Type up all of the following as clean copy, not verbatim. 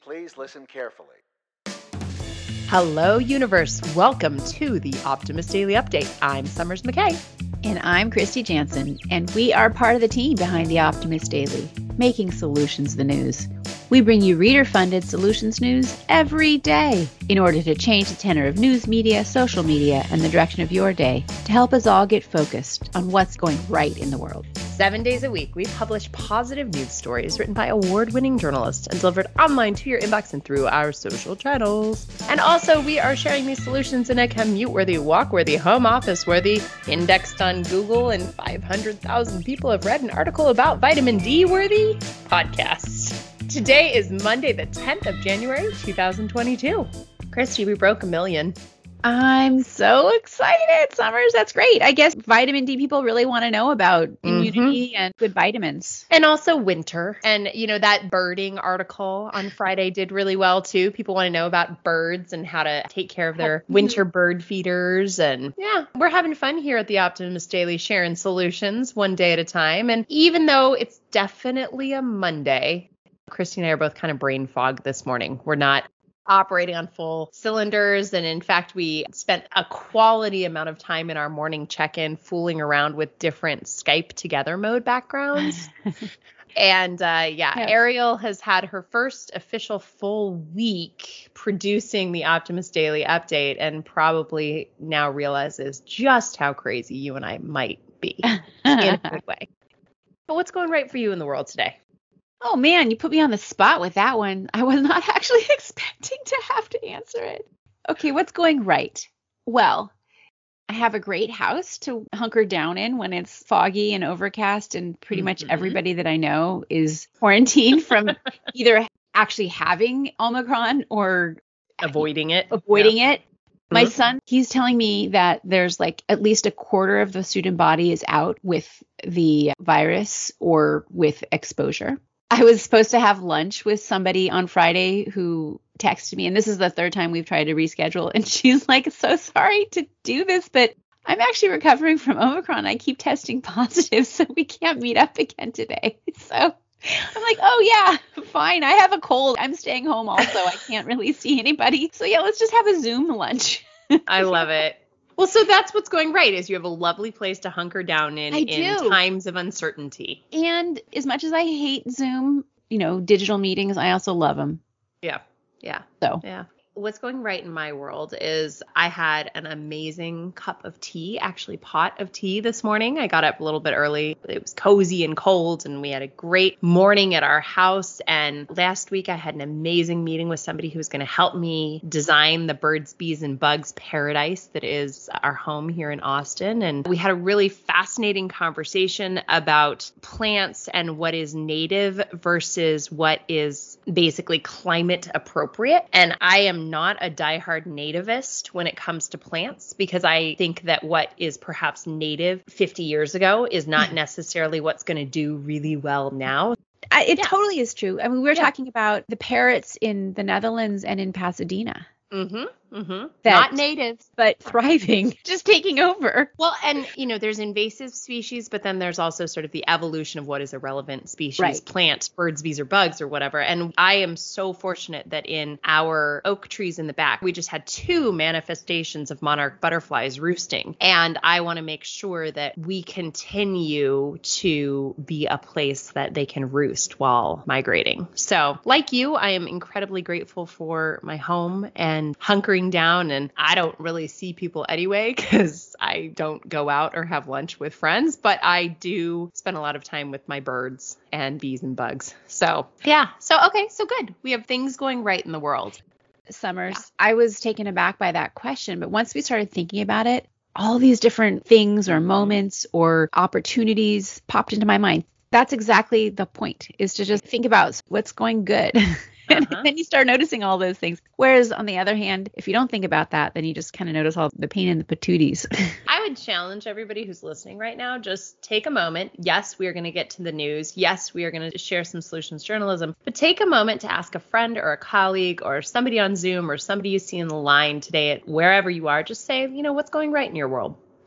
Please listen carefully. Hello, universe. Welcome to the Optimist Daily Update. I'm Summers McKay. And I'm Christy Jansen, and we are part of the team behind the Optimist Daily, making solutions the news. We bring you reader-funded solutions news every day in order to change the tenor of news media, social media, and the direction of your day to help us all get focused on what's going right in the world. 7 days a week, we publish positive news stories written by award-winning journalists and delivered online to your inbox and through our social channels. And also, we are sharing these solutions in a commute-worthy, walk-worthy, home office-worthy, indexed on Google, and 500,000 people have read an article about vitamin D-worthy podcasts. Today is Monday, the 10th of January, 2022. Christy, we broke 1 million. I'm so excited, Summers. That's great. I guess vitamin D people really want to know about immunity and good vitamins. And also winter. And, that birding article on Friday did really well, too. People want to know about birds and how to take care of their winter bird feeders. And yeah, we're having fun here at the Optimist Daily, sharing solutions one day at a time. And even though it's definitely a Monday, Christy and I are both kind of brain fogged this morning. We're not operating on full cylinders. And in fact, we spent a quality amount of time in our morning check-in fooling around with different Skype together mode backgrounds. And Ariel has had her first official full week producing the Optimist Daily Update and probably now realizes just how crazy you and I might be in a good way. But what's going right for you in the world today? Oh, man, you put me on the spot with that one. I was not actually expecting to have to answer it. Okay, what's going right? Well, I have a great house to hunker down in when it's foggy and overcast, and pretty much everybody that I know is quarantined from either actually having Omicron or avoiding it. My son, he's telling me that there's like at least a quarter of the student body is out with the virus or with exposure. I was supposed to have lunch with somebody on Friday who texted me, and this is the third time we've tried to reschedule, and she's like, so sorry to do this, but I'm actually recovering from Omicron. I keep testing positive, so we can't meet up again today. So I'm like, oh yeah, fine. I have a cold. I'm staying home also. I can't really see anybody. So yeah, let's just have a Zoom lunch. I love it. Well, so that's what's going right, is you have a lovely place to hunker down in times of uncertainty. And as much as I hate Zoom, digital meetings, I also love them. Yeah. What's going right in my world is I had an amazing cup of tea, actually pot of tea this morning. I got up a little bit early. It was cozy and cold, and we had a great morning at our house. And last week I had an amazing meeting with somebody who's going to help me design the birds, bees, and bugs paradise that is our home here in Austin. And we had a really fascinating conversation about plants and what is native versus what is basically climate appropriate. And I am not a diehard nativist when it comes to plants, because I think that what is perhaps native 50 years ago is not necessarily what's going to do really well now. It totally is true. I mean, we were talking about the parrots in the Netherlands and in Pasadena. Not native, but thriving, just taking over. Well, and there's invasive species, but then there's also sort of the evolution of what is a relevant species, plant, birds, bees, or bugs, or whatever. And I am so fortunate that in our oak trees in the back, we just had 2 manifestations of monarch butterflies roosting. And I want to make sure that we continue to be a place that they can roost while migrating. So like you, I am incredibly grateful for my home and hunkering down, and I don't really see people anyway because I don't go out or have lunch with friends, but I do spend a lot of time with my birds and bees and bugs. So okay, so good. We have things going right in the world. Summers, I was taken aback by that question, but once we started thinking about it, all these different things or moments or opportunities popped into my mind. That's exactly the point, is to just think about what's going good. And then you start noticing all those things. Whereas on the other hand, if you don't think about that, then you just kind of notice all the pain in the patooties. I would challenge everybody who's listening right now, just take a moment. Yes, we are going to get to the news. Yes, we are going to share some solutions journalism, but take a moment to ask a friend or a colleague or somebody on Zoom or somebody you see in the line today at wherever you are. Just say, what's going right in your world?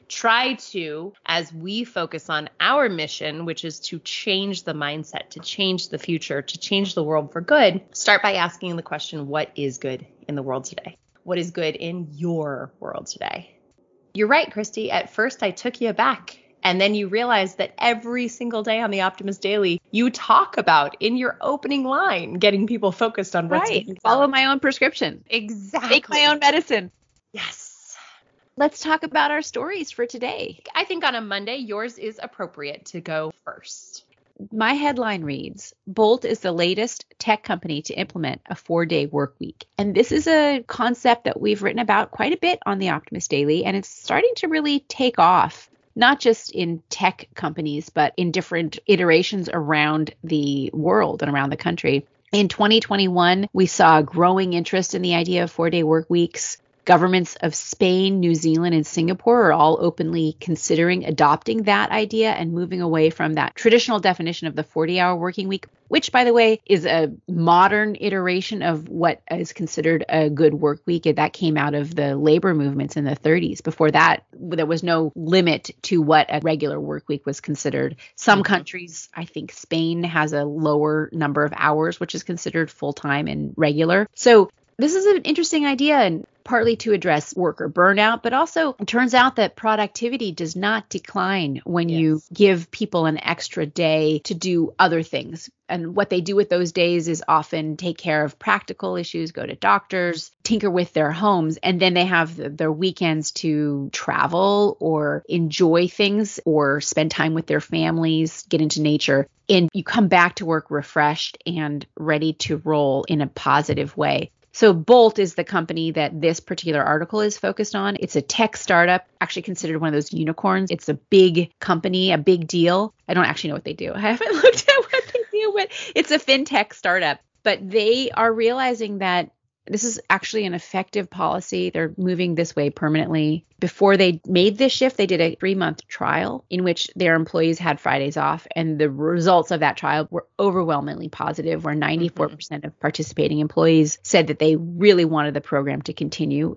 try to, as we focus on our mission, which is to change the mindset, to change the future, to change the world for good, start by asking the question, what is good in the world today? What is good in your world today? You're right, Christy. At first, I took you aback. And then you realize that every single day on the Optimist Daily, you talk about in your opening line, getting people focused on what's right. Follow my own prescription. Exactly. Make my own medicine. Yes. Let's talk about our stories for today. I think on a Monday, yours is appropriate to go first. My headline reads, Bolt is the latest tech company to implement a 4-day work week. And this is a concept that we've written about quite a bit on the Optimist Daily, and it's starting to really take off. Not just in tech companies, but in different iterations around the world and around the country. In 2021, we saw a growing interest in the idea of 4-day work weeks. Governments of Spain, New Zealand, and Singapore are all openly considering adopting that idea and moving away from that traditional definition of the 40-hour working week, which, by the way, is a modern iteration of what is considered a good work week. That came out of the labor movements in the 30s. Before that, there was no limit to what a regular work week was considered. Some countries, I think Spain, has a lower number of hours, which is considered full-time and regular. So this is an interesting idea, and partly to address worker burnout, but also it turns out that productivity does not decline when you give people an extra day to do other things. And what they do with those days is often take care of practical issues, go to doctors, tinker with their homes, and then they have their weekends to travel or enjoy things or spend time with their families, get into nature. And you come back to work refreshed and ready to roll in a positive way. So Bolt is the company that this particular article is focused on. It's a tech startup, actually considered one of those unicorns. It's a big company, a big deal. I don't actually know what they do. I haven't looked at what they do, but it's a fintech startup. But they are realizing that this is actually an effective policy. They're moving this way permanently. Before they made this shift, they did a 3-month trial in which their employees had Fridays off. And the results of that trial were overwhelmingly positive, where 94% of participating employees said that they really wanted the program to continue.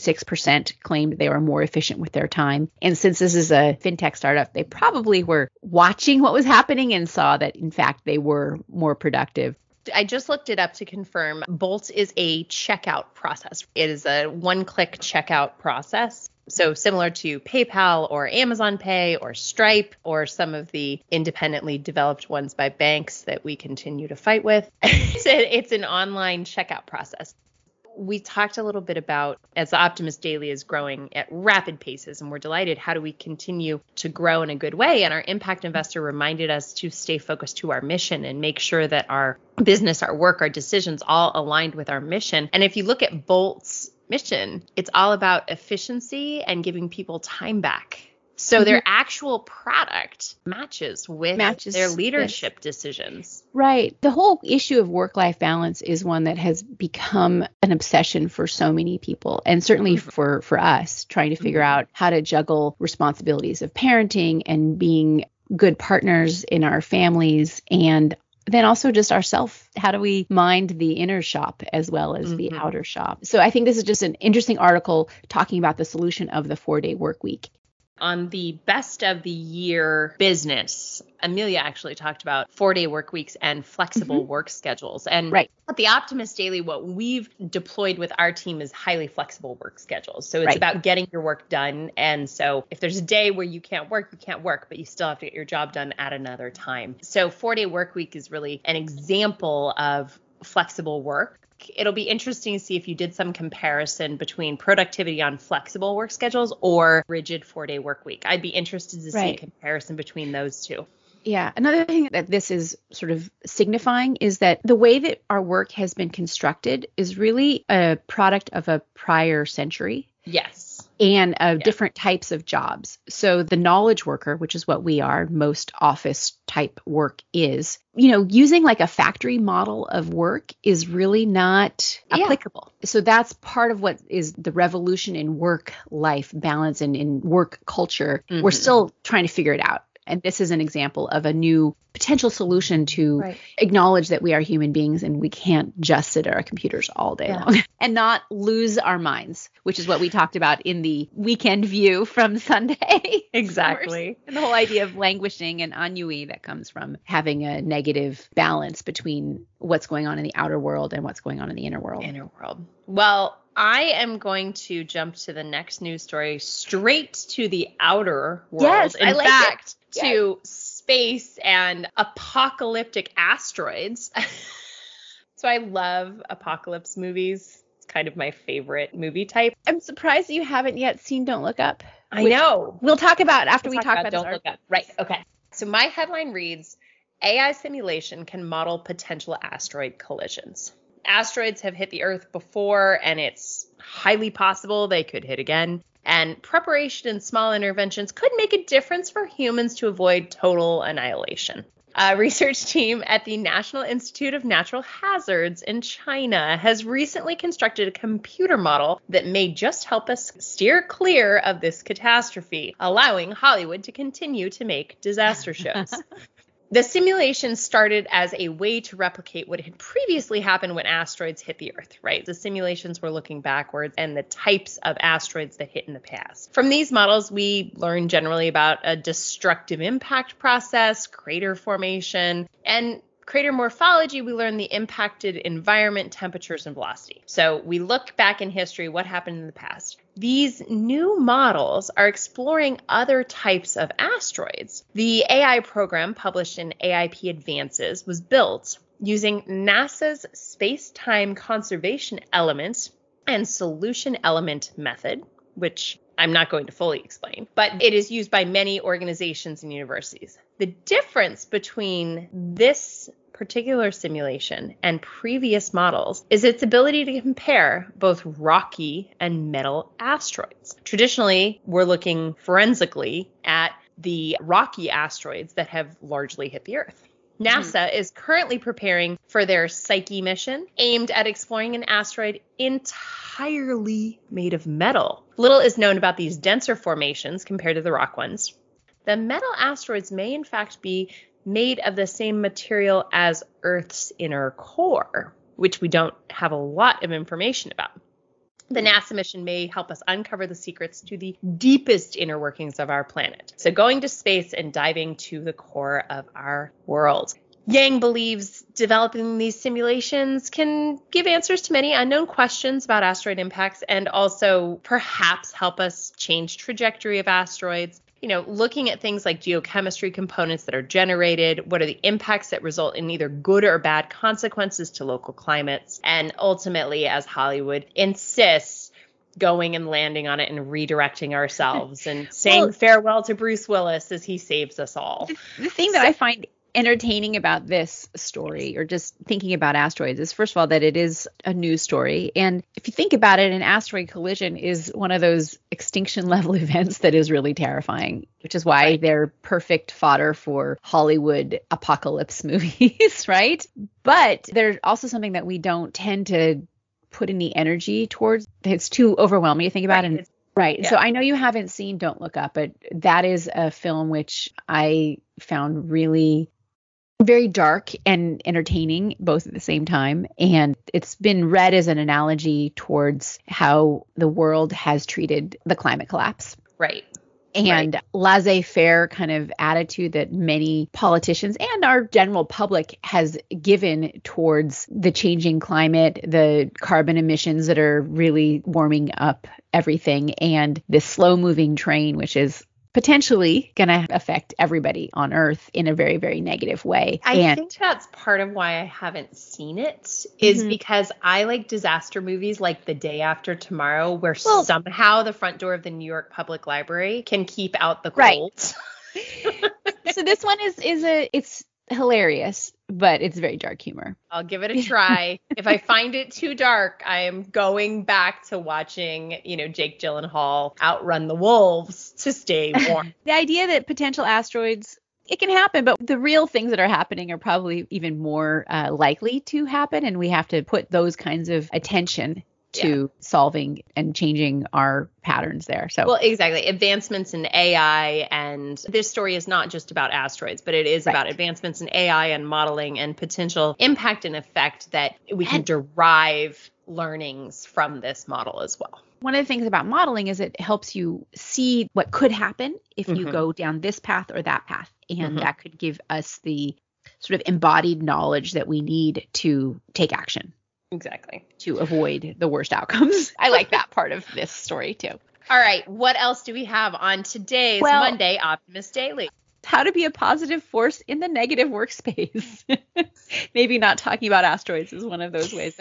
86% claimed they were more efficient with their time. And since this is a fintech startup, they probably were watching what was happening and saw that, in fact, they were more productive. I just looked it up to confirm. Bolt is a checkout process. It is a one-click checkout process. So similar to PayPal or Amazon Pay or Stripe or some of the independently developed ones by banks that we continue to fight with. It's an online checkout process. We talked a little bit about, as the Optimist Daily is growing at rapid paces, and we're delighted, how do we continue to grow in a good way? And our impact investor reminded us to stay focused to our mission and make sure that our business, our work, our decisions all aligned with our mission. And if you look at Bolt's mission, it's all about efficiency and giving people time back. So their actual product matches with their leadership decisions. Right. The whole issue of work-life balance is one that has become an obsession for so many people, and certainly for us, trying to figure out how to juggle responsibilities of parenting and being good partners in our families, and then also just ourselves. How do we mind the inner shop as well as the outer shop? So I think this is just an interesting article talking about the solution of the 4-day work week. On the best of the year business, Amelia actually talked about 4-day work weeks and flexible work schedules. And at the Optimist Daily, what we've deployed with our team is highly flexible work schedules. So it's about getting your work done. And so if there's a day where you can't work, but you still have to get your job done at another time. So 4-day work week is really an example of flexible work. It'll be interesting to see if you did some comparison between productivity on flexible work schedules or rigid 4-day work week. I'd be interested to see a comparison between those two. Yeah. Another thing that this is sort of signifying is that the way that our work has been constructed is really a product of a prior century. Yes. And of different types of jobs. So the knowledge worker, which is what we are, most office type work is, using like a factory model of work is really not applicable. So that's part of what is the revolution in work-life balance and in work culture. We're still trying to figure it out. And this is an example of a new potential solution to Right. acknowledge that we are human beings and we can't just sit at our computers all day long and not lose our minds, which is what we talked about in the weekend view from Sunday. Exactly. And the whole idea of languishing and ennui that comes from having a negative balance between what's going on in the outer world and what's going on in the inner world. Inner world. Well, I am going to jump to the next news story straight to the outer world. Yes, In I like fact, it. to space and apocalyptic asteroids. So I love apocalypse movies. It's kind of my favorite movie type. I'm surprised you haven't yet seen Don't Look Up. I know. We'll talk about after we talk about Don't this Look Up. Right. Okay. So my headline reads, AI simulation can model potential asteroid collisions. Asteroids have hit the Earth before, and it's highly possible they could hit again. And preparation and small interventions could make a difference for humans to avoid total annihilation. A research team at the National Institute of Natural Hazards in China has recently constructed a computer model that may just help us steer clear of this catastrophe, allowing Hollywood to continue to make disaster shows. The simulation started as a way to replicate what had previously happened when asteroids hit the Earth, right? The simulations were looking backwards and the types of asteroids that hit in the past. From these models, we learn generally about a destructive impact process, crater formation, and crater morphology. We learn the impacted environment, temperatures, and velocity. So we look back in history, what happened in the past. These new models are exploring other types of asteroids. The AI program published in AIP Advances was built using NASA's space-time conservation element and solution element method, which I'm not going to fully explain, but it is used by many organizations and universities. The difference between this particular simulation and previous models is its ability to compare both rocky and metal asteroids. Traditionally, we're looking forensically at the rocky asteroids that have largely hit the Earth. NASA is currently preparing for their Psyche mission, aimed at exploring an asteroid entirely made of metal. Little is known about these denser formations compared to the rock ones. The metal asteroids may in fact be made of the same material as Earth's inner core, which we don't have a lot of information about. The NASA mission may help us uncover the secrets to the deepest inner workings of our planet. So going to space and diving to the core of our world. Yang believes developing these simulations can give answers to many unknown questions about asteroid impacts and also perhaps help us change trajectory of asteroids. You know, looking at things like geochemistry components that are generated, what are the impacts that result in either good or bad consequences to local climates, and ultimately, as Hollywood insists, going and landing on it and redirecting ourselves and saying farewell to Bruce Willis as he saves us all. The thing that I find entertaining about this story, or just thinking about asteroids, is first of all that it is a news story. And if you think about it, an asteroid collision is one of those extinction level events that is really terrifying, which is why they're perfect fodder for Hollywood apocalypse movies, right? But there's also something that we don't tend to put any energy towards. It's too overwhelming to think about. And Right. Yeah. So I know you haven't seen Don't Look Up, but that is a film which I found really very dark and entertaining both at the same time. And it's been read as an analogy towards how the world has treated the climate collapse. Right. And laissez-faire kind of attitude that many politicians and our general public has given towards the changing climate, the carbon emissions that are really warming up everything, and this slow-moving train, which is potentially going to affect everybody on Earth in a very, very negative way. I think that's part of why I haven't seen it is because I like disaster movies like The Day After Tomorrow, where somehow the front door of the New York Public Library can keep out the cold. So this one it's hilarious, but it's very dark humor. I'll give it a try. If I find it too dark, I am going back to watching, Jake Gyllenhaal outrun the wolves to stay warm. The idea that potential asteroids, it can happen, but the real things that are happening are probably even more likely to happen. And we have to put those kinds of attention to solving and changing our patterns there. So, well, exactly. Advancements in AI, and this story is not just about asteroids, but it is about advancements in AI and modeling and potential impact and effect that we can derive learnings from this model as well. One of the things about modeling is it helps you see what could happen if you go down this path or that path. And that could give us the sort of embodied knowledge that we need to take action. Exactly. To avoid the worst outcomes. I like that part of this story too. All right. What else do we have on today's Monday Optimist Daily? How to be a positive force in the negative workspace. Maybe not talking about asteroids is one of those ways.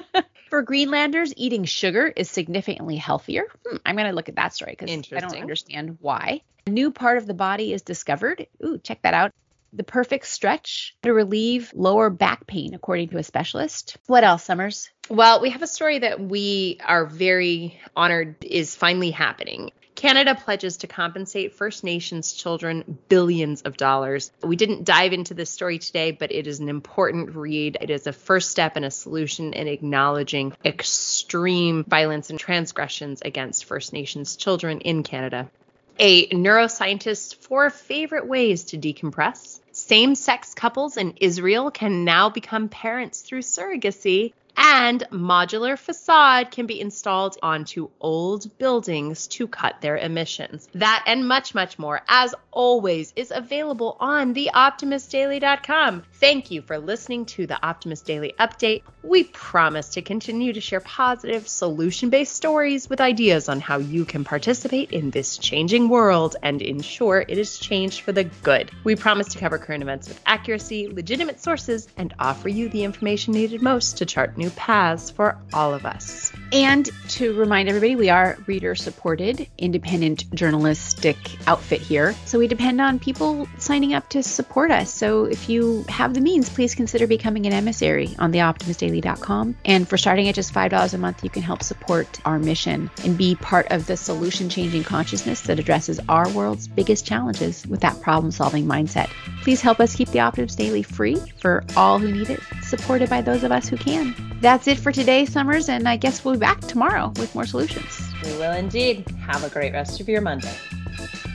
For Greenlanders, eating sugar is significantly healthier. I'm going to look at that story because I don't understand why. A new part of the body is discovered. Ooh, check that out. The perfect stretch to relieve lower back pain, according to a specialist. What else, Summers? Well, we have a story that we are very honored is finally happening. Canada pledges to compensate First Nations children billions of dollars. We didn't dive into this story today, but it is an important read. It is a first step in a solution in acknowledging extreme violence and transgressions against First Nations children in Canada. A neuroscientist's 4 favorite ways to decompress. Same-sex couples in Israel can now become parents through surrogacy. And modular facade can be installed onto old buildings to cut their emissions. That and much, much more, as always, is available on theoptimistdaily.com. Thank you for listening to the Optimist Daily Update. We promise to continue to share positive, solution-based stories with ideas on how you can participate in this changing world and ensure it is changed for the good. We promise to cover current events with accuracy, legitimate sources, and offer you the information needed most to chart new paths for all of us. And to remind everybody, we are reader-supported, independent journalistic outfit here. So we depend on people signing up to support us. So if you have the means, please consider becoming an emissary on theoptimistdaily.com. And for starting at just $5 a month, you can help support our mission and be part of the solution-changing consciousness that addresses our world's biggest challenges with that problem-solving mindset. Please help us keep the Optimist Daily free for all who need it, supported by those of us who can. That's it for today, Summers, and I guess we'll be back tomorrow with more solutions. We will indeed. Have a great rest of your Monday.